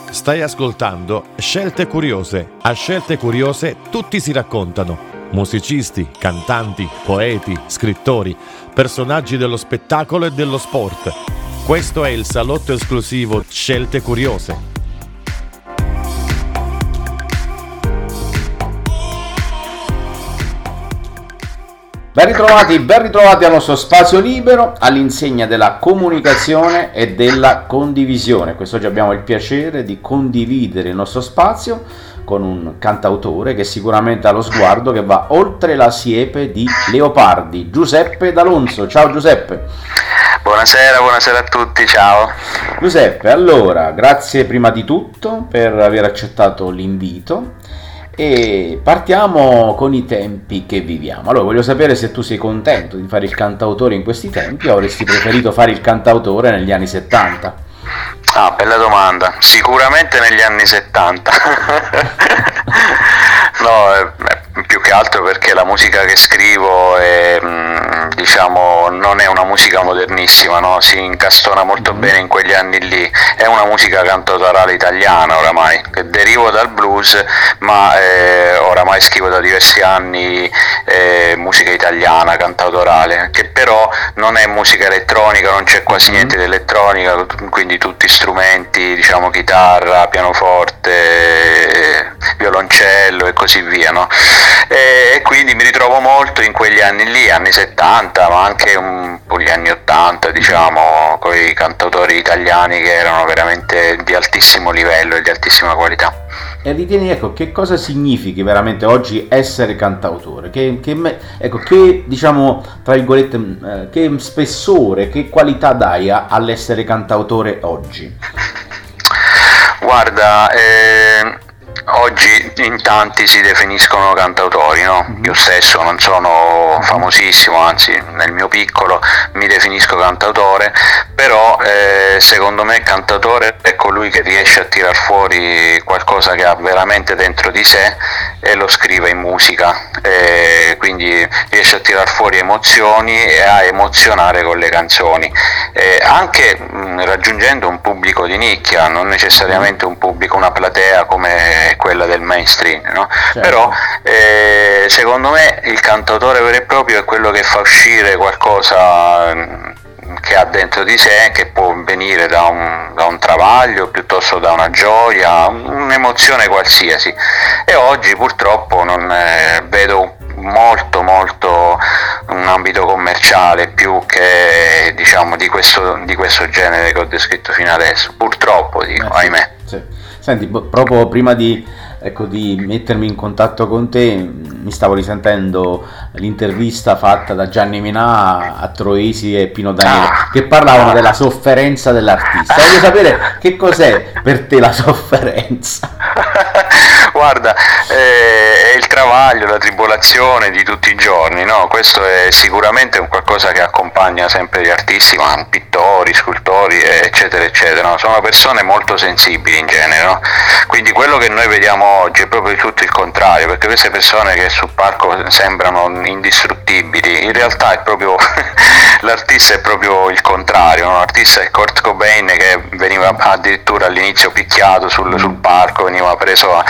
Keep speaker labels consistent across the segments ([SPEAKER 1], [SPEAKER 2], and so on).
[SPEAKER 1] Stai ascoltando Scelte Curiose. A Scelte Curiose tutti si raccontano. Musicisti, cantanti, poeti, scrittori, personaggi dello spettacolo e dello sport. Questo è il salotto esclusivo Scelte Curiose.
[SPEAKER 2] Ben ritrovati al nostro spazio libero all'insegna della comunicazione e della condivisione. Quest'oggi abbiamo il piacere di condividere il nostro spazio con un cantautore che sicuramente ha lo sguardo che va oltre la siepe di Leopardi, Giuseppe D'Alonso. Ciao Giuseppe.
[SPEAKER 3] Buonasera a tutti, ciao.
[SPEAKER 2] Giuseppe, allora, grazie prima di tutto per aver accettato l'invito. E partiamo con i tempi che viviamo. Allora, voglio sapere se tu sei contento di fare il cantautore in questi tempi o avresti preferito fare il cantautore negli anni 70?
[SPEAKER 3] Ah, bella domanda. Sicuramente negli anni 70. No, più che altro perché la musica che scrivo non è una musica modernissima, no? Si incastona molto bene in quegli anni lì. È una musica cantautorale italiana oramai, che derivo dal blues, ma oramai scrivo da diversi anni musica italiana, cantautorale, che però non è musica elettronica, non c'è quasi niente di elettronica, quindi tutti strumenti, diciamo chitarra, pianoforte, violoncello e così via, no? E quindi mi ritrovo molto in quegli anni lì, anni 70, ma anche un po' gli anni 80, diciamo, con i cantautori italiani che erano veramente di altissimo livello e di altissima qualità.
[SPEAKER 2] E ritieni, ecco, che cosa significhi veramente oggi essere cantautore? Che diciamo, tra virgolette, che spessore, che qualità dai all'essere cantautore oggi?
[SPEAKER 3] Guarda, oggi in tanti si definiscono cantautori, no? Io stesso non sono famosissimo, anzi nel mio piccolo mi definisco cantautore, però secondo me cantautore è colui che riesce a tirar fuori qualcosa che ha veramente dentro di sé e lo scrive in musica, quindi riesce a tirar fuori emozioni e a emozionare con le canzoni, anche raggiungendo un pubblico di nicchia, non necessariamente un pubblico, una platea come quella del mainstream, no? Certo. Però secondo me il cantautore vero e proprio è quello che fa uscire qualcosa che ha dentro di sé, che può venire da un travaglio piuttosto da una gioia, un'emozione qualsiasi, e oggi purtroppo non vedo molto un ambito commerciale più che, diciamo, di questo genere che ho descritto fino adesso, purtroppo dico, ahimè.
[SPEAKER 2] Sì. Senti, proprio prima di mettermi in contatto con te, mi stavo risentendo l'intervista fatta da Gianni Minà a Troisi e Pino Daniele, che parlavano della sofferenza dell'artista. Voglio sapere che cos'è per te la sofferenza.
[SPEAKER 3] Guarda, è il travaglio, la tribolazione di tutti i giorni, no? Questo è sicuramente un qualcosa che accompagna sempre gli artisti, ma pittori, scultori, eccetera, eccetera, no? Sono persone molto sensibili in genere, no? Quindi quello che noi vediamo oggi è proprio tutto il contrario, perché queste persone che sul palco sembrano indistruttibili, in realtà è proprio l'artista è proprio il contrario, no? L'artista è Kurt Cobain, che veniva addirittura all'inizio picchiato sul palco, veniva preso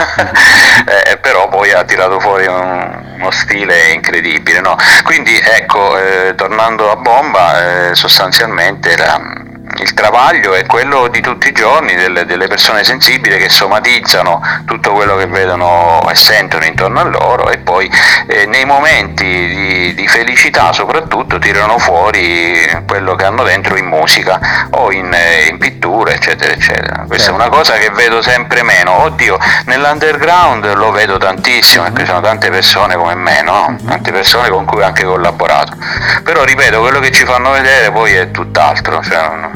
[SPEAKER 3] però poi ha tirato fuori uno stile incredibile, no? Quindi ecco, tornando a bomba, sostanzialmente il travaglio è quello di tutti i giorni delle persone sensibili che somatizzano tutto quello che vedono e sentono intorno a loro, e poi nei momenti di felicità soprattutto tirano fuori quello che hanno dentro in musica o in pittura, eccetera eccetera. Questa è una cosa che vedo sempre meno. Oddio, nell'underground lo vedo tantissimo, perché ci sono tante persone come me, no? Tante persone con cui ho anche collaborato, però ripeto, quello che ci fanno vedere poi è tutt'altro, cioè,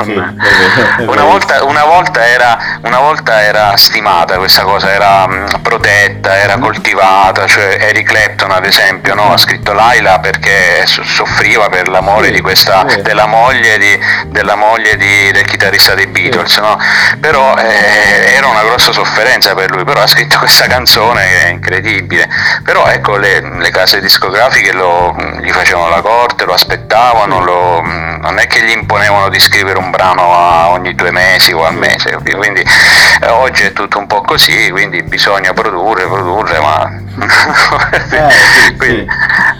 [SPEAKER 3] una volta era stimata questa cosa, era protetta, era coltivata, cioè Eric Clapton ad esempio, no? Ha scritto Laila perché soffriva per l'amore della moglie del chitarrista dei Beatles, no? Però era una grossa sofferenza per lui, però ha scritto questa canzone che è incredibile. Però ecco, le case discografiche gli facevano la corte, lo aspettavano, non è che gli imponevano di scrivere un brano ogni 2 mesi o al mese, quindi oggi è tutto un po' così, quindi bisogna produrre, ma quindi,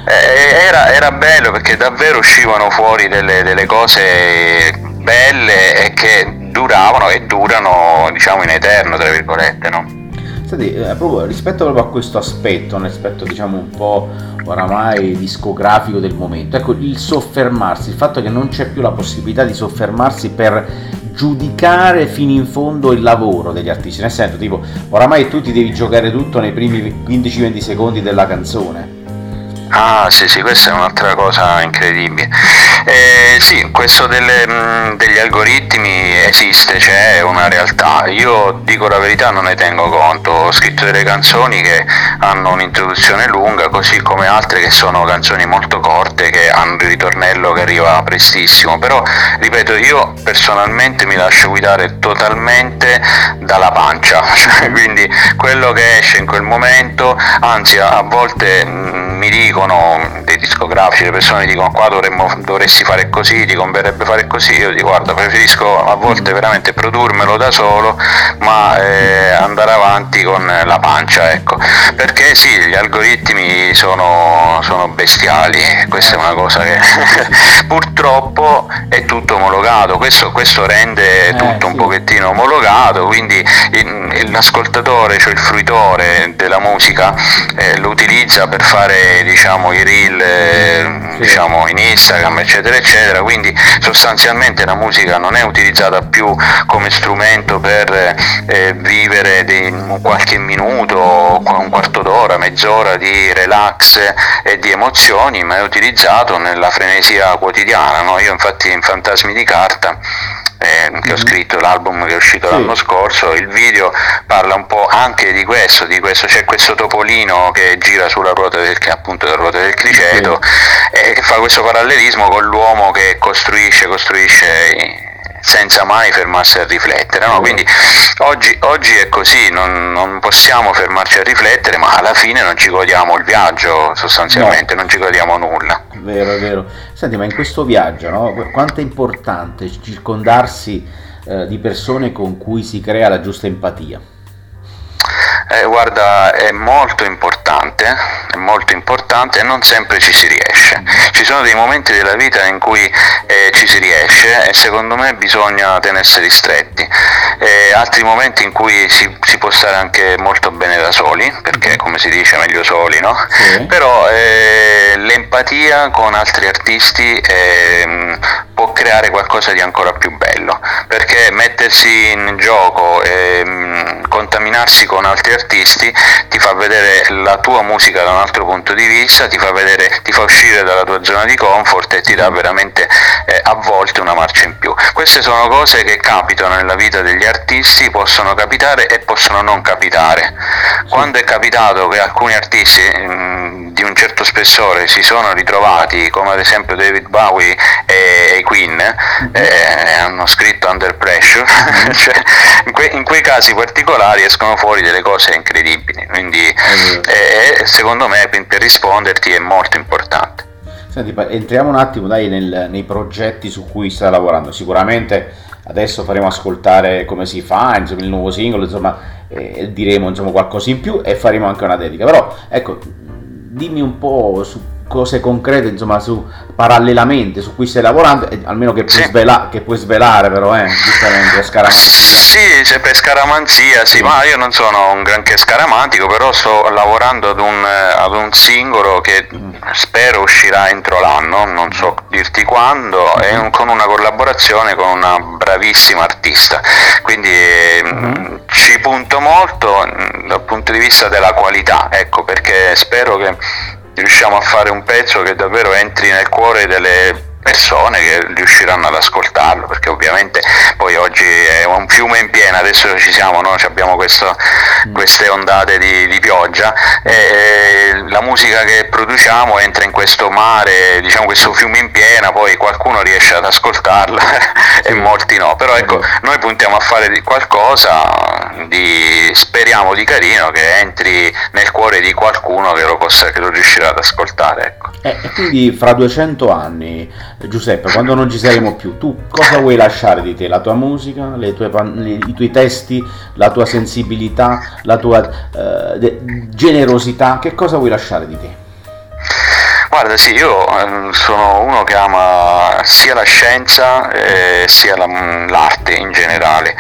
[SPEAKER 3] era bello perché davvero uscivano fuori delle cose belle e che duravano e durano, diciamo, in eterno, tra virgolette, no?
[SPEAKER 2] Senti, proprio rispetto proprio a questo aspetto, un aspetto diciamo un po' oramai discografico del momento, ecco, il soffermarsi, il fatto che non c'è più la possibilità di soffermarsi per giudicare fino in fondo il lavoro degli artisti, nel senso, tipo, oramai tu ti devi giocare tutto nei primi 15-20 secondi della canzone.
[SPEAKER 3] Ah sì, questa è un'altra cosa incredibile. Sì, questo degli algoritmi esiste, c'è una realtà. Io dico la verità, non ne tengo conto. Ho scritto delle canzoni che hanno un'introduzione lunga, così come altre che sono canzoni molto corte, che hanno il ritornello che arriva prestissimo. Però, ripeto, io personalmente mi lascio guidare totalmente dalla pancia, cioè, quindi quello che esce in quel momento, anzi a volte mi dicono dei discografici, le persone dicono qua dovresti fare così, ti converrebbe fare così, io dico guarda, preferisco a volte veramente produrmelo da solo, ma andare avanti con la pancia, ecco, perché sì, gli algoritmi sono bestiali, questa è una cosa che purtroppo è tutto omologato, questo rende tutto un pochettino omologato, quindi l'ascoltatore, cioè il fruitore della musica, lo utilizza per fare, diciamo, i reel, diciamo, in Instagram, eccetera eccetera, quindi sostanzialmente la musica non è utilizzata più come strumento per vivere qualche minuto, un quarto d'ora, mezz'ora di relax e di emozioni, ma è utilizzato nella frenesia quotidiana, no? Io infatti in Fantasmi di carta, che ho scritto, l'album che è uscito l'anno scorso, il video parla un po' anche di questo, c'è questo topolino che gira sulla ruota che appunto la ruota del criceto, e che fa questo parallelismo con l'uomo che costruisce senza mai fermarsi a riflettere, no? Quindi oggi è così, non possiamo fermarci a riflettere, ma alla fine non ci godiamo il viaggio, sostanzialmente, non ci godiamo nulla.
[SPEAKER 2] Vero, è vero. Senti, ma in questo viaggio, no, quanto è importante circondarsi di persone con cui si crea la giusta empatia?
[SPEAKER 3] Guarda, è molto importante e non sempre ci si riesce. Ci sono dei momenti della vita in cui ci si riesce e secondo me bisogna tenerseli stretti, altri momenti in cui si può stare anche molto bene da soli, perché come si dice meglio soli, no? Però l'empatia con altri artisti può creare qualcosa di ancora più bello, perché mettersi in gioco e contaminarsi con altri artisti ti fa vedere la tua musica da un altro punto di vista, ti fa uscire dalla tua zona di comfort e ti dà veramente a volte una marcia in più. Queste sono cose che capitano nella vita degli artisti, possono capitare e possono non capitare. Quando è capitato che alcuni artisti di un certo spessore si sono ritrovati, come ad esempio David Bowie e i Queen, hanno scritto Under Pressure, cioè, in quei casi particolari escono fuori delle cose incredibili, quindi secondo me per risponderti è molto importante.
[SPEAKER 2] Senti, entriamo un attimo nei progetti su cui stai lavorando. Sicuramente adesso faremo ascoltare come si fa, insomma, il nuovo singolo, insomma, diremo insomma qualcosa in più e faremo anche una dedica, però ecco, dimmi un po' su cose concrete, insomma, parallelamente su cui stai lavorando, almeno che puoi svelare, però giustamente scaramanzia.
[SPEAKER 3] Sì, se per scaramanzia, sì, ma io non sono un granché scaramantico, però sto lavorando ad un singolo che spero uscirà entro l'anno, non so dirti quando, con una collaborazione con una bravissima artista, quindi ci punto molto dal punto di vista della qualità, ecco, perché spero che riusciamo a fare un pezzo che davvero entri nel cuore delle persone che riusciranno ad ascoltarlo, perché ovviamente poi oggi è un fiume in piena, adesso ci siamo, no? Abbiamo queste ondate di pioggia e la musica che produciamo entra in questo mare, diciamo questo fiume in piena, poi qualcuno riesce ad ascoltarla e molti no, però ecco, noi puntiamo a fare qualcosa speriamo di carino, che entri nel cuore di qualcuno che lo riuscirà ad ascoltare, ecco.
[SPEAKER 2] E quindi fra 200 anni, Giuseppe, quando non ci saremo più, tu cosa vuoi lasciare di te? La tua musica, i tuoi testi, la tua sensibilità, la tua generosità? Che cosa vuoi lasciare di te?
[SPEAKER 3] Guarda, sì, io sono uno che ama sia la scienza sia l'arte in generale.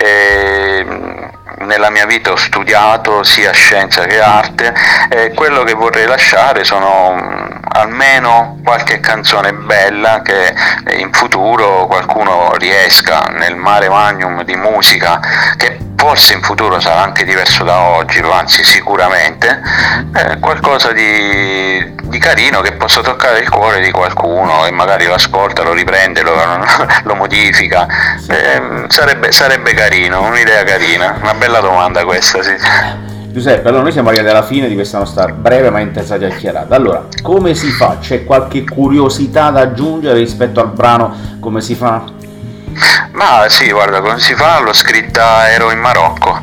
[SPEAKER 3] Nella mia vita ho studiato sia scienza che arte e quello che vorrei lasciare sono almeno qualche canzone bella che in futuro qualcuno riesca nel mare magnum di musica, che forse in futuro sarà anche diverso da oggi, anzi sicuramente, qualcosa di carino che possa toccare il cuore di qualcuno e magari lo ascolta, lo riprende, lo modifica. Sarebbe carino, un'idea carina, una bella domanda questa, sì.
[SPEAKER 2] Giuseppe, allora noi siamo arrivati alla fine di questa nostra breve ma intensa chiacchierata. Allora, come si fa? C'è qualche curiosità da aggiungere rispetto al brano? Come si fa?
[SPEAKER 3] Ma sì, guarda, come si fa? L'ho scritta, ero in Marocco,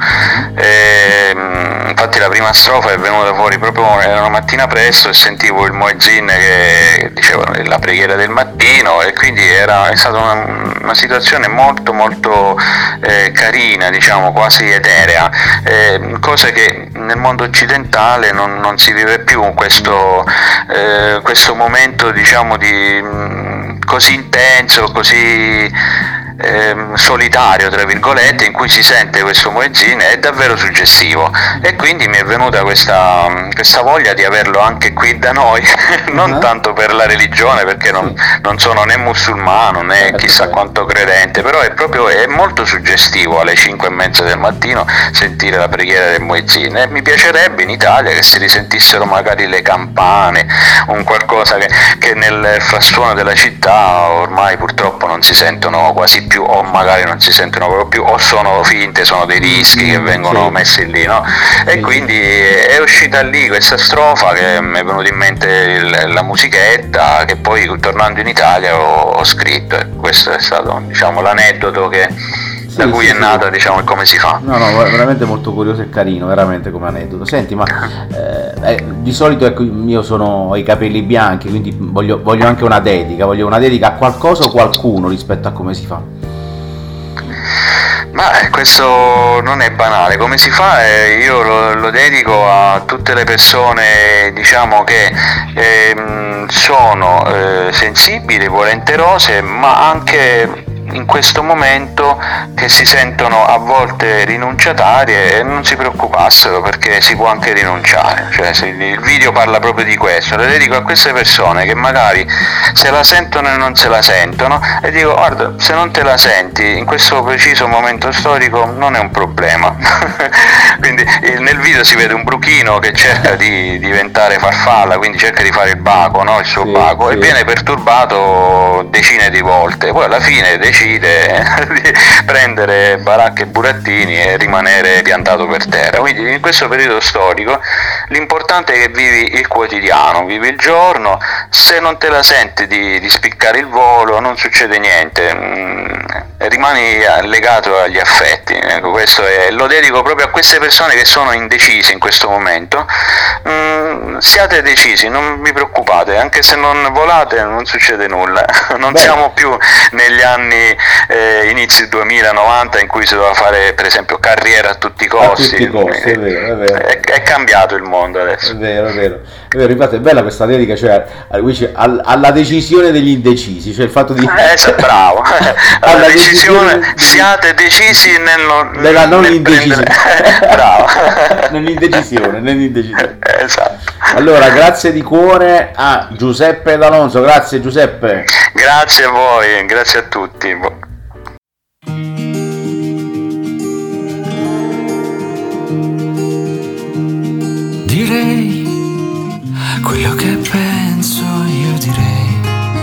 [SPEAKER 3] infatti la prima strofa è venuta fuori proprio, era una mattina presto e sentivo il muezzin che diceva la preghiera del mattino, e quindi è stata una situazione molto molto carina, diciamo quasi eterea, cosa che nel mondo occidentale non si vive più, questo momento, diciamo, di così intenso, così solitario tra virgolette, in cui si sente questo muezzin, è davvero suggestivo, e quindi mi è venuta questa voglia di averlo anche qui da noi, non tanto per la religione, perché non sono né musulmano né chissà quanto credente, però è molto suggestivo alle 5:30 del mattino sentire la preghiera del muezzin, e mi piacerebbe in Italia che si risentissero magari le campane, un qualcosa che nel frastuono della città ormai purtroppo non si sentono quasi più, o magari non si sentono proprio più, o sono finte, sono dei dischi che vengono messi lì, no? E quindi è uscita lì questa strofa che mi è venuta in mente la musichetta, che poi tornando in Italia ho scritto, e questo è stato, diciamo, l'aneddoto da cui è nata, diciamo, e come si fa.
[SPEAKER 2] No, veramente molto curioso e carino, veramente come aneddoto. Senti, ma di solito, ecco, io ho i capelli bianchi, quindi voglio anche una dedica a qualcosa o qualcuno rispetto a come si fa.
[SPEAKER 3] Ma questo non è banale, come si fa? Io lo dedico a tutte le persone, diciamo, che sono sensibili, volenterose, ma anche in questo momento che si sentono a volte rinunciatarie, e non si preoccupassero, perché si può anche rinunciare, cioè il video parla proprio di questo. Lo dedico a queste persone che magari se la sentono e non se la sentono, e dico: guarda, se non te la senti in questo preciso momento storico non è un problema. Quindi nel video si vede un bruchino che cerca di diventare farfalla, quindi cerca di fare il baco, no? Il suo baco, e viene perturbato decine di volte, poi alla fine decide di prendere baracche e burattini e rimanere piantato per terra. Quindi in questo periodo storico l'importante è che vivi il quotidiano, vivi il giorno. Se non te la senti di spiccare il volo, non succede niente, rimani legato agli affetti. Ecco, questo lo dedico proprio a queste persone che sono indecise in questo momento. Siate decisi, non vi preoccupate, anche se non volate non succede nulla. Non siamo più negli anni inizi 2090 in cui si doveva fare, per esempio, carriera a tutti i costi.
[SPEAKER 2] È vero.
[SPEAKER 3] È cambiato il mondo adesso.
[SPEAKER 2] È vero. Infatti è bella questa dedica, cioè alla decisione degli indecisi, cioè il fatto di
[SPEAKER 3] bravo. alla decisione, siate decisi
[SPEAKER 2] nella non indecisione.
[SPEAKER 3] Bravo.
[SPEAKER 2] nell'indecisione.
[SPEAKER 3] Esatto.
[SPEAKER 2] Allora, grazie di cuore a Giuseppe D'Alonso. Grazie Giuseppe.
[SPEAKER 3] Grazie a voi, grazie a tutti.
[SPEAKER 4] Direi quello che penso, io direi,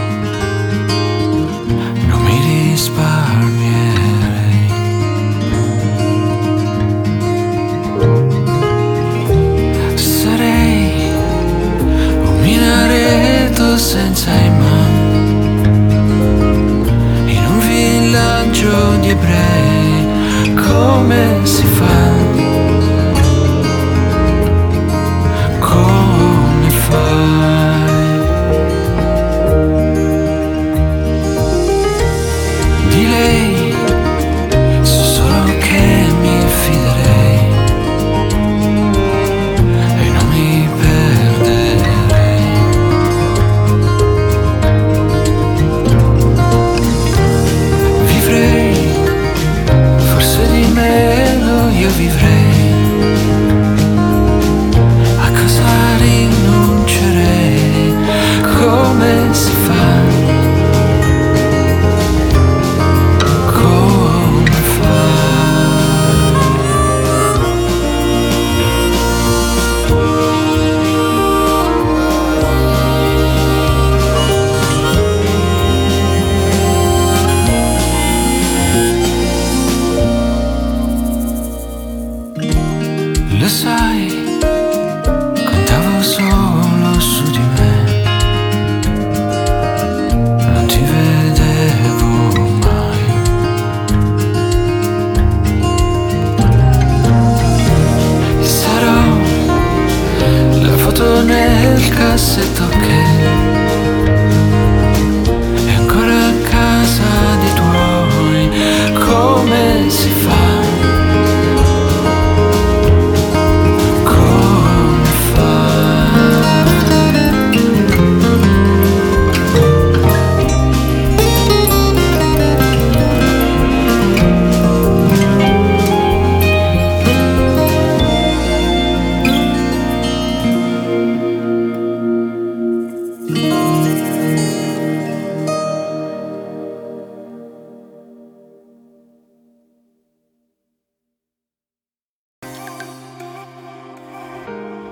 [SPEAKER 4] non mi risparmierei. Sarei un minareto senza imam in un villaggio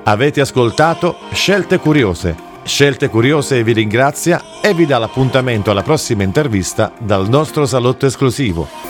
[SPEAKER 1] Avete ascoltato Scelte Curiose. Scelte Curiose vi ringrazia e vi dà l'appuntamento alla prossima intervista dal nostro salotto esclusivo.